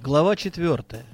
Глава 4.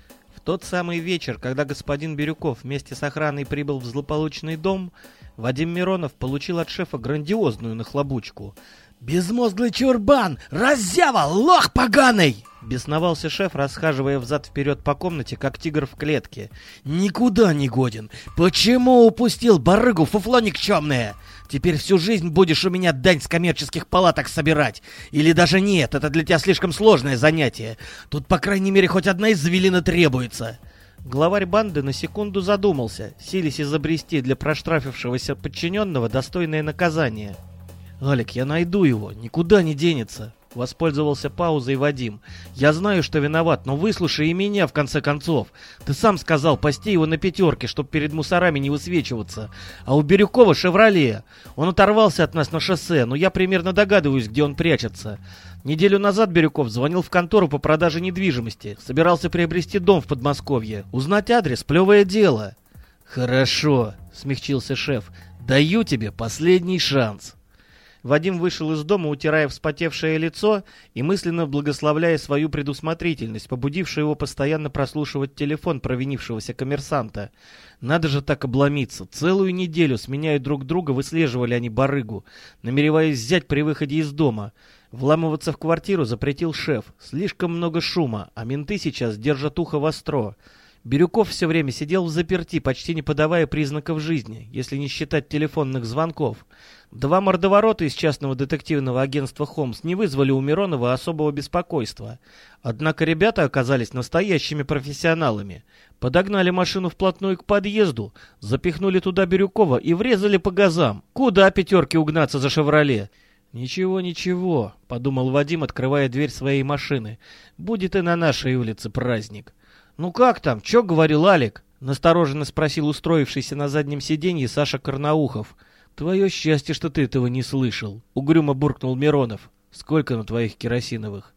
В тот самый вечер, когда господин Бирюков вместе с охраной прибыл в злополучный дом, Вадим Миронов получил от шефа грандиозную нахлобучку. «Безмозглый чурбан! Раззява! Лох поганый!» Бесновался шеф, расхаживая взад-вперед по комнате, как тигр в клетке. «Никуда не годен! Почему упустил барыгу, фуфло никчемное? Теперь всю жизнь будешь у меня дань с коммерческих палаток собирать. Или даже нет, это для тебя слишком сложное занятие. Тут, по крайней мере, хоть одна извилина требуется». Главарь банды на секунду задумался, силясь изобрести для проштрафившегося подчиненного достойное наказание. «Алик, я найду его, никуда не денется», — воспользовался паузой Вадим. «Я знаю, что виноват, но выслушай и меня, в конце концов. Ты сам сказал пасти его на пятерке, чтоб перед мусорами не высвечиваться. А у Бирюкова «Шевроле». Он оторвался от нас на шоссе, но я примерно догадываюсь, где он прячется. Неделю назад Бирюков звонил в контору по продаже недвижимости. Собирался приобрести дом в Подмосковье. Узнать адрес — плевое дело». «Хорошо», — смягчился шеф. «Даю тебе последний шанс». Вадим вышел из дома, утирая вспотевшее лицо и мысленно благословляя свою предусмотрительность, побудившую его постоянно прослушивать телефон провинившегося коммерсанта. Надо же так обломиться. Целую неделю, сменяя друг друга, выслеживали они барыгу, намереваясь взять при выходе из дома. Вламываться в квартиру запретил шеф. Слишком много шума, а менты сейчас держат ухо востро. Бирюков все время сидел взаперти, почти не подавая признаков жизни, если не считать телефонных звонков. Два мордоворота из частного детективного агентства «Холмс» не вызвали у Миронова особого беспокойства. Однако ребята оказались настоящими профессионалами. Подогнали машину вплотную к подъезду, запихнули туда Бирюкова и врезали по газам. Куда пятерки угнаться за «Шевроле»? «Ничего, ничего», — подумал Вадим, открывая дверь своей машины. «Будет и на нашей улице праздник». «Ну как там? Чё говорил Алик?» — настороженно спросил устроившийся на заднем сиденье Саша Карнаухов. «Твое счастье, что ты этого не слышал», — угрюмо буркнул Миронов. «Сколько на твоих керосиновых?»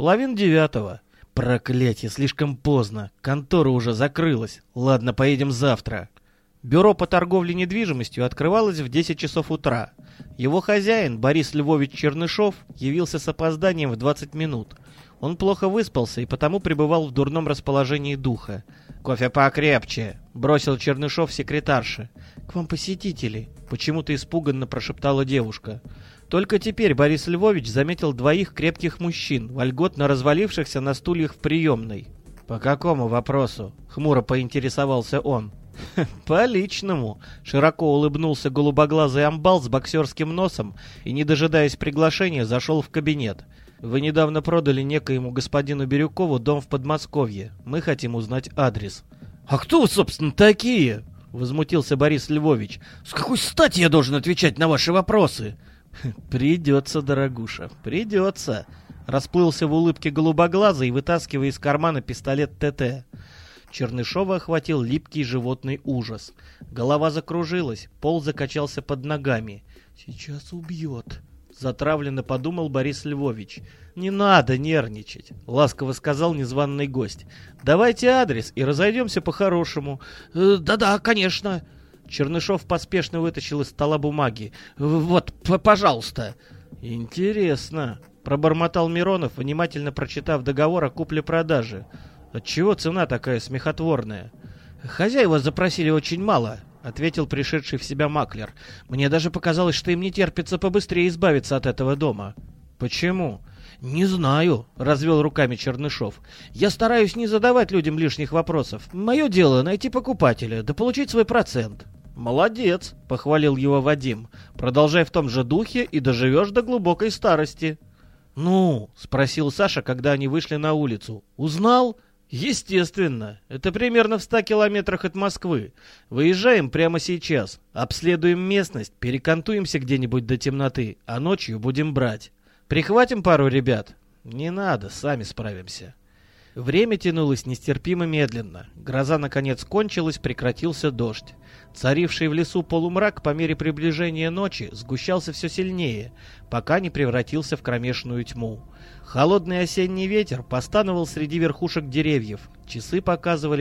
8:30. «Проклятье, слишком поздно. Контора уже закрылась. Ладно, поедем завтра». Бюро по торговле недвижимостью открывалось в 10 часов утра. Его хозяин, Борис Львович Чернышов, явился с опозданием в 20 минут. Он плохо выспался и потому пребывал в дурном расположении духа. «Кофе покрепче», — бросил Чернышов секретарше. «К вам посетители», — почему-то испуганно прошептала девушка. Только теперь Борис Львович заметил двоих крепких мужчин, вольготно развалившихся на стульях в приемной. «По какому вопросу?» — хмуро поинтересовался он. «По личному», — широко улыбнулся голубоглазый амбал с боксерским носом и, не дожидаясь приглашения, зашел в кабинет. «Вы недавно продали некоему господину Бирюкову дом в Подмосковье. Мы хотим узнать адрес». «А кто вы, собственно, такие?» — возмутился Борис Львович. «С какой стати я должен отвечать на ваши вопросы?» «Придется, дорогуша, придется», — расплылся в улыбке голубоглазый, вытаскивая из кармана пистолет ТТ. Чернышова охватил липкий животный ужас. Голова закружилась, пол закачался под ногами. «Сейчас убьет», — затравленно подумал Борис Львович. «Не надо нервничать», — ласково сказал незваный гость. «Давайте адрес и разойдемся по-хорошему». «Да-да, конечно». Чернышов поспешно вытащил из стола бумаги. «Вот, пожалуйста». «Интересно», — пробормотал Миронов, внимательно прочитав договор о купле-продаже. «Отчего цена такая смехотворная?» «Хозяева запросили очень мало», — ответил пришедший в себя маклер. «Мне даже показалось, что им не терпится побыстрее избавиться от этого дома». «Почему?» «Не знаю», — развел руками Чернышов. «Я стараюсь не задавать людям лишних вопросов. Мое дело — найти покупателя, да получить свой процент». «Молодец», — похвалил его Вадим. «Продолжай в том же духе и доживешь до глубокой старости». «Ну?» — спросил Саша, когда они вышли на улицу. «Узнал?» «Естественно. Это примерно в 100 километрах от Москвы. Выезжаем прямо сейчас. Обследуем местность, перекантуемся где-нибудь до темноты, а ночью будем брать. Прихватим пару ребят?» «Не надо, сами справимся». Время тянулось нестерпимо медленно. Гроза наконец кончилась, прекратился дождь. Царивший в лесу полумрак по мере приближения ночи сгущался все сильнее, пока не превратился в кромешную тьму. Холодный осенний ветер постановал среди верхушек деревьев. Часы показывали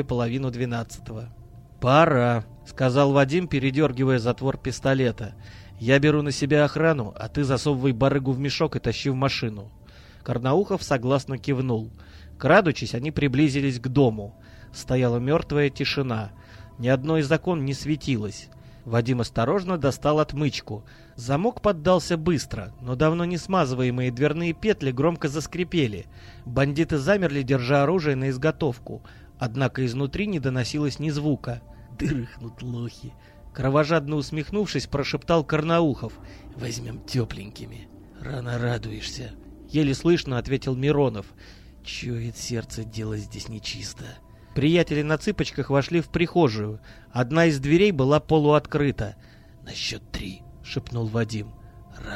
11:30. «Пора», — сказал Вадим, передергивая затвор пистолета. «Я беру на себя охрану, а ты засовывай барыгу в мешок и тащи в машину». Карнаухов согласно кивнул. Крадучись, они приблизились к дому. Стояла мертвая тишина. Ни одно из окон не светилось. Вадим осторожно достал отмычку. Замок поддался быстро, но давно не смазываемые дверные петли громко заскрипели. Бандиты замерли, держа оружие на изготовку. Однако изнутри не доносилось ни звука. «Дрыхнут лохи!» Кровожадно усмехнувшись, прошептал Карнаухов. «Возьмем тепленькими. Рано радуешься!» Еле слышно ответил Миронов. «Чует сердце, дело здесь нечисто». Приятели на цыпочках вошли в прихожую. Одна из дверей была полуоткрыта. «На счет 3», — шепнул Вадим. 1,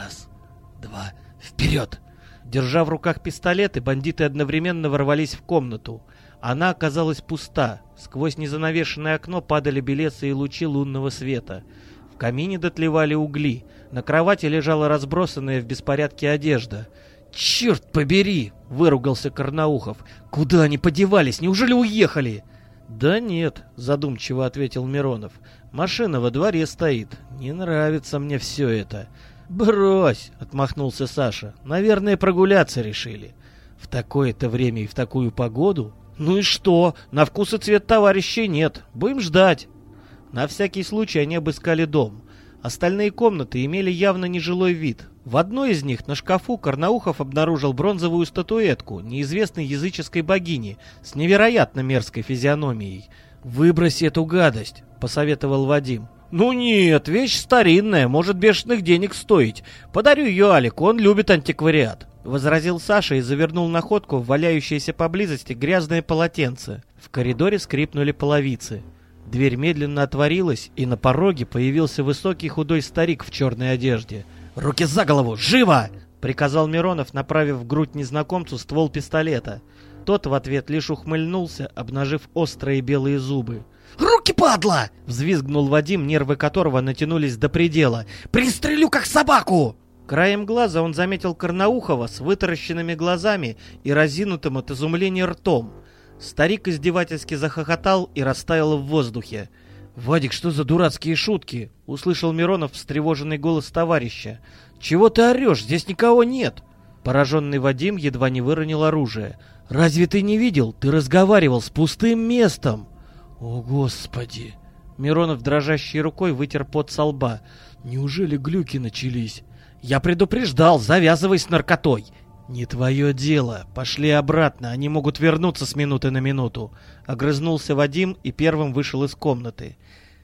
2, вперед!» Держа в руках пистолеты, бандиты одновременно ворвались в комнату. Она оказалась пуста. Сквозь незанавешенное окно падали белесые лучи лунного света. В камине дотлевали угли. На кровати лежала разбросанная в беспорядке одежда. «Черт побери!» — выругался Карнаухов. «Куда они подевались? Неужели уехали?» «Да нет», — задумчиво ответил Миронов. «Машина во дворе стоит. Не нравится мне все это». «Брось!» — отмахнулся Саша. «Наверное, прогуляться решили». «В такое-то время и в такую погоду?» «Ну и что? На вкус и цвет товарищей нет. Будем ждать». На всякий случай они обыскали дом. Остальные комнаты имели явно нежилой вид. В одной из них на шкафу Карнаухов обнаружил бронзовую статуэтку неизвестной языческой богини с невероятно мерзкой физиономией. «Выброси эту гадость», — посоветовал Вадим. «Ну нет, вещь старинная, может бешеных денег стоить. Подарю ее Алику, он любит антиквариат», — возразил Саша и завернул находку в валяющееся поблизости грязное полотенце. В коридоре скрипнули половицы. Дверь медленно отворилась, и на пороге появился высокий худой старик в черной одежде. «Руки за голову! Живо!» — приказал Миронов, направив в грудь незнакомцу ствол пистолета. Тот в ответ лишь ухмыльнулся, обнажив острые белые зубы. «Руки, падла!» — взвизгнул Вадим, нервы которого натянулись до предела. «Пристрелю, как собаку!» Краем глаза он заметил Карнаухова с вытаращенными глазами и разинутым от изумления ртом. Старик издевательски захохотал и растаял в воздухе. «Вадик, что за дурацкие шутки?» — услышал Миронов встревоженный голос товарища. «Чего ты орешь? Здесь никого нет!» Пораженный Вадим едва не выронил оружие. «Разве ты не видел? Ты разговаривал с пустым местом!» «О, Господи!» Миронов дрожащей рукой вытер пот со лба. «Неужели глюки начались?» «Я предупреждал, завязывай с наркотой!» «Не твое дело. Пошли обратно, они могут вернуться с минуты на минуту». Огрызнулся Вадим и первым вышел из комнаты.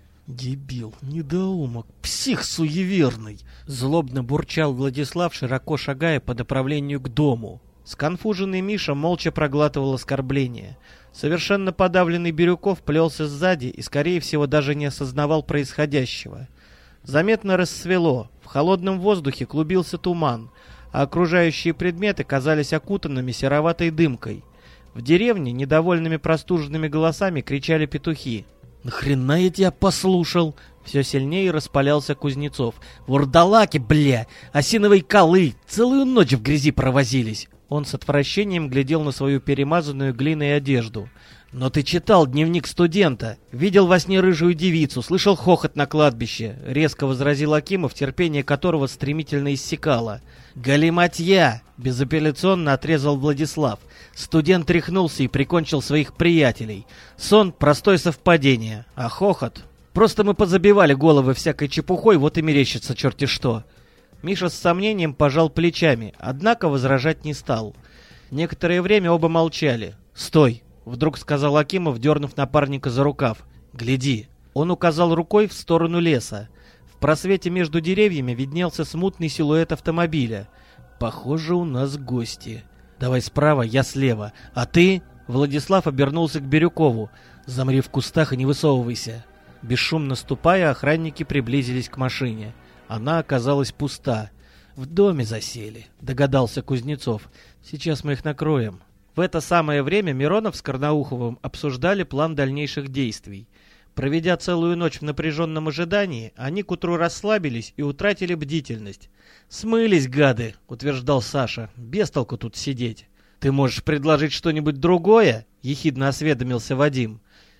«Дебил, недоумок, псих суеверный!» Злобно бурчал Владислав, широко шагая по направлению к дому. Сконфуженный Миша молча проглатывал оскорбления. Совершенно подавленный Бирюков плелся сзади и, скорее всего, даже не осознавал происходящего. Заметно рассвело, в холодном воздухе клубился туман, а окружающие предметы казались окутанными сероватой дымкой. В деревне недовольными простуженными голосами кричали петухи. «Нахрена я тебя послушал?» Все сильнее распалялся Кузнецов. «Вурдалаки, бля! Осиновые колы! Целую ночь в грязи провозились!» Он с отвращением глядел на свою перемазанную глиной одежду. «Но ты читал дневник студента, видел во сне рыжую девицу, слышал хохот на кладбище», — резко возразил Акимов, терпение которого стремительно иссякало. «Галиматья!» — безапелляционно отрезал Владислав. Студент тряхнулся и прикончил своих приятелей. Сон — простое совпадение, а хохот... Просто мы позабивали головы всякой чепухой, вот и мерещится черти что. Миша с сомнением пожал плечами, однако возражать не стал. Некоторое время оба молчали. «Стой!» — вдруг сказал Акимов, дернув напарника за рукав. «Гляди!» Он указал рукой в сторону леса. В просвете между деревьями виднелся смутный силуэт автомобиля. «Похоже, у нас гости. Давай справа, я слева. А ты...» Владислав обернулся к Бирюкову. «Замри в кустах и не высовывайся». Бесшумно ступая, охранники приблизились к машине. Она оказалась пуста. «В доме засели», — догадался Кузнецов. «Сейчас мы их накроем». В это самое время Миронов с Карнауховым обсуждали план дальнейших действий. Проведя целую ночь в напряженном ожидании, они к утру расслабились и утратили бдительность. «Смылись, гады», — утверждал Саша. «Без толку тут сидеть». «Ты можешь предложить что-нибудь другое?» — ехидно осведомился Вадим.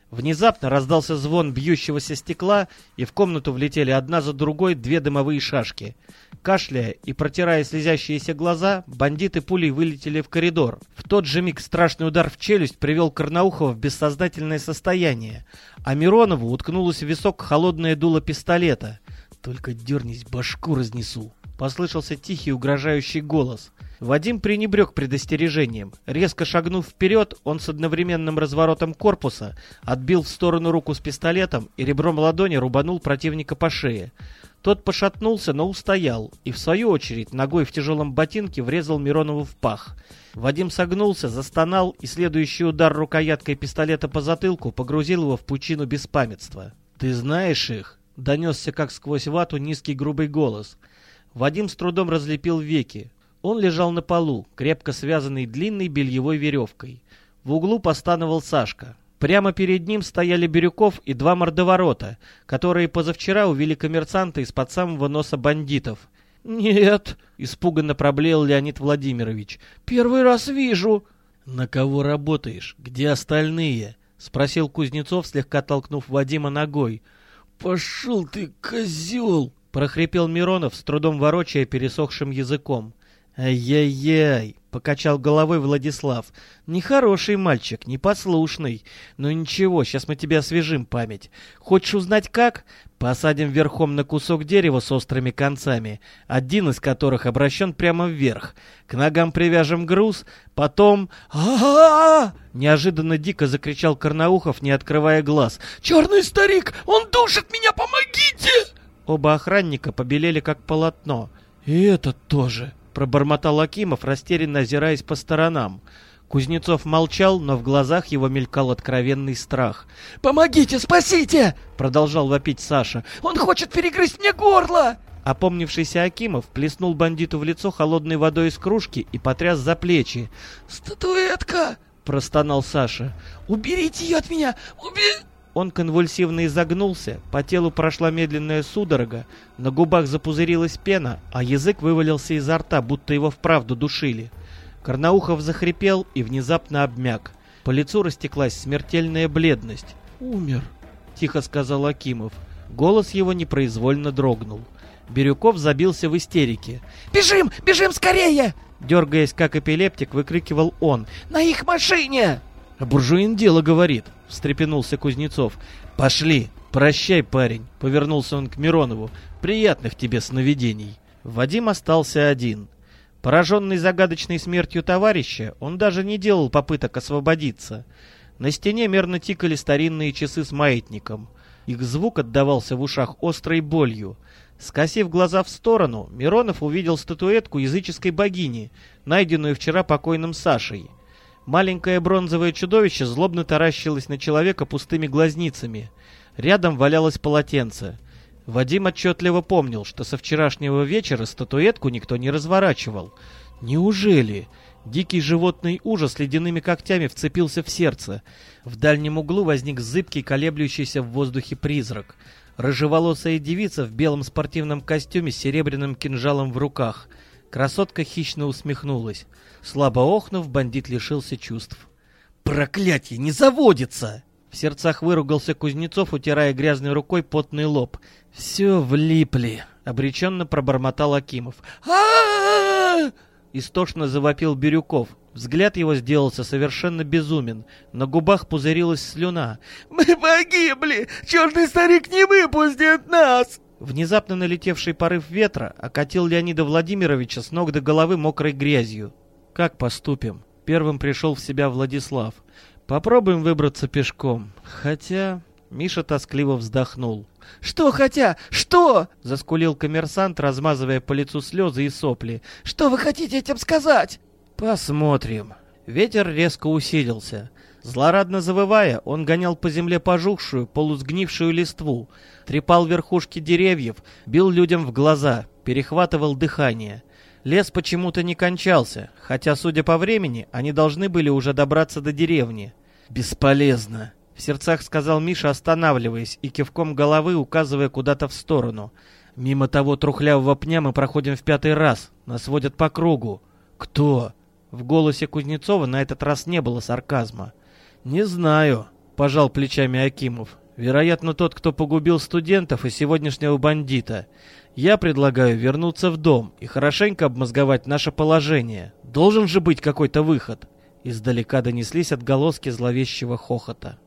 Внезапно раздался звон бьющегося стекла, и в комнату влетели одна за другой две дымовые шашки. Кашляя и протирая слезящиеся глаза, бандиты пулей вылетели в коридор. В тот же миг страшный удар в челюсть привел Карнаухова в бессознательное состояние, а Миронову уткнулось в висок холодное дуло пистолета. «Только дернись, башку разнесу!» — послышался тихий угрожающий голос. Вадим пренебрег предостережением. Резко шагнув вперед, он с одновременным разворотом корпуса отбил в сторону руку с пистолетом и ребром ладони рубанул противника по шее. Тот пошатнулся, но устоял, и в свою очередь ногой в тяжелом ботинке врезал Миронову в пах. Вадим согнулся, застонал, и следующий удар рукояткой пистолета по затылку погрузил его в пучину беспамятства. «Ты знаешь их?» — донесся как сквозь вату низкий грубый голос. Вадим с трудом разлепил веки. Он лежал на полу, крепко связанный длинной бельевой веревкой. В углу постановал Сашка. Прямо перед ним стояли Бирюков и два мордоворота, которые позавчера увели коммерсанта из-под самого носа бандитов. «Нет», — испуганно проблеял Леонид Владимирович, — «первый раз вижу». «На кого работаешь? Где остальные?» — спросил Кузнецов, слегка толкнув Вадима ногой. «Пошел ты, козел!» — прохрипел Миронов, с трудом ворочая пересохшим языком. «Ай-яй-яй!» — покачал головой Владислав. «Нехороший мальчик, непослушный. Но ничего, сейчас мы тебе освежим память. Хочешь узнать как? Посадим верхом на кусок дерева с острыми концами, один из которых обращен прямо вверх. К ногам привяжем груз, потом... а неожиданно дико закричал Карнаухов, не открывая глаз. «Черный старик! Он душит меня! Помогите!» Оба охранника побелели как полотно. «И этот тоже!» — пробормотал Акимов, растерянно озираясь по сторонам. Кузнецов молчал, но в глазах его мелькал откровенный страх. «Помогите, спасите!» — продолжал вопить Саша. «Он хочет перегрызть мне горло!» Опомнившийся Акимов плеснул бандиту в лицо холодной водой из кружки и потряс за плечи. «Статуэтка!» — простонал Саша. «Уберите ее от меня! Он конвульсивно изогнулся, по телу прошла медленная судорога, на губах запузырилась пена, а язык вывалился изо рта, будто его вправду душили. Карнаухов захрипел и внезапно обмяк. По лицу растеклась смертельная бледность. «Умер», — тихо сказал Акимов. Голос его непроизвольно дрогнул. Бирюков забился в истерике. «Бежим! Бежим скорее!» Дергаясь как эпилептик, выкрикивал он. «На их машине!» «А буржуин дело говорит», — встрепенулся Кузнецов. «Пошли! Прощай, парень!» — повернулся он к Миронову. «Приятных тебе сновидений!» Вадим остался один. Пораженный загадочной смертью товарища, он даже не делал попыток освободиться. На стене мерно тикали старинные часы с маятником. Их звук отдавался в ушах острой болью. Скосив глаза в сторону, Миронов увидел статуэтку языческой богини, найденную вчера покойным Сашей. Маленькое бронзовое чудовище злобно таращилось на человека пустыми глазницами. Рядом валялось полотенце. Вадим отчетливо помнил, что со вчерашнего вечера статуэтку никто не разворачивал. Неужели? Дикий животный ужас ледяными когтями вцепился в сердце. В дальнем углу возник зыбкий, колеблющийся в воздухе призрак. Рыжеволосая девица в белом спортивном костюме с серебряным кинжалом в руках. Красотка хищно усмехнулась. Слабо охнув, бандит лишился чувств. «Проклятье, не заводится!» В сердцах выругался Кузнецов, утирая грязной рукой потный лоб. «Все влипли!» — обреченно пробормотал Акимов. а Истошно завопил Бирюков. Взгляд его сделался совершенно безумен. На губах пузырилась слюна. «Мы погибли! Черный старик не выпустит нас!» Внезапно налетевший порыв ветра окатил Леонида Владимировича с ног до головы мокрой грязью. «Как поступим?» Первым пришел в себя Владислав. «Попробуем выбраться пешком. Хотя...» Миша тоскливо вздохнул. «Что хотя? Что?» — заскулил коммерсант, размазывая по лицу слезы и сопли. «Что вы хотите этим сказать?» «Посмотрим». Ветер резко усилился. Злорадно завывая, он гонял по земле пожухшую, полусгнившую листву, трепал верхушки деревьев, бил людям в глаза, перехватывал дыхание. Лес почему-то не кончался, хотя, судя по времени, они должны были уже добраться до деревни. «Бесполезно», — в сердцах сказал Миша, останавливаясь и кивком головы указывая куда-то в сторону. «Мимо того трухлявого пня мы проходим в 5-й раз, нас водят по кругу». «Кто?» В голосе Кузнецова на этот раз не было сарказма. «Не знаю». пожал плечами Акимов. «Вероятно, тот, кто погубил студентов и сегодняшнего бандита. Я предлагаю вернуться в дом и хорошенько обмозговать наше положение. Должен же быть какой-то выход». Издалека донеслись отголоски зловещего хохота.